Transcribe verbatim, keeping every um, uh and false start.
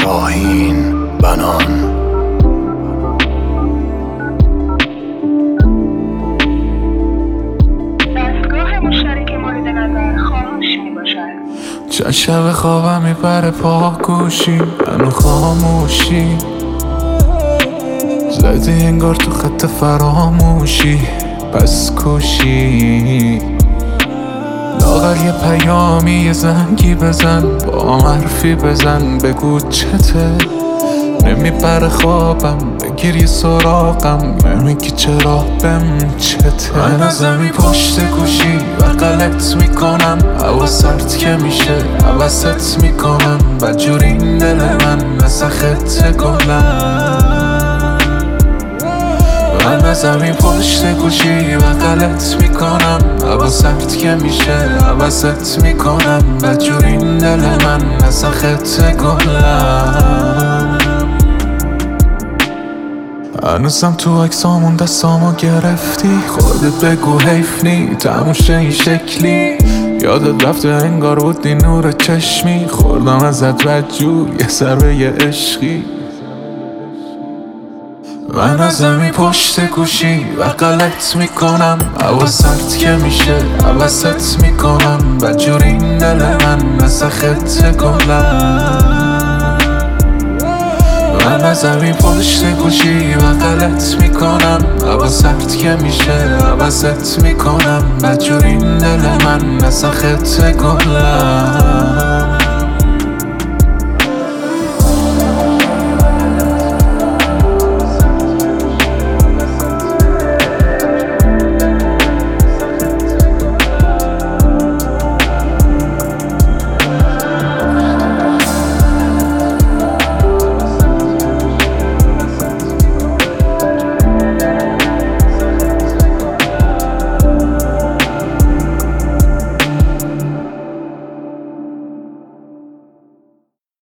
شاهین بنان. چند شب خوابم میپره پا گوشی منو خاموشی زدی انگار تو خط فراموشی پس کوشی لاغر یه پیامی یه زنگی بزن با حرفی بزن بگو چته نمیبره خوابم بگیر یه سراغم نمیگی چرا بهم چته من از زمین پشت گوشی و غلط میکنم هوا سرد که میشه حوست میکنم بدجور این دل من مثل خط گلم من از زمین پشت گوشی و غلط میکنم هوا سرد که میشه حوست میکنم بدجور این دل من مثل خط گلم هنوزم تو عکسامون دستامو گرفتی خودت بگو حیف نی تموشه این شکلی یادت رفته انگار بودی نور چشمی خوردم ازت بدجور یه ضربه یه عشقی من از زمین پشت گوشی و غلط میکنم هوا سرد که میشه حوست میکنم بدجور این دل من مثل خط گلم من از زمین پشت گوشی و غلط میکنم هوا سرد که میشه حوست میکنم بدجور این دل من مثل خط گلم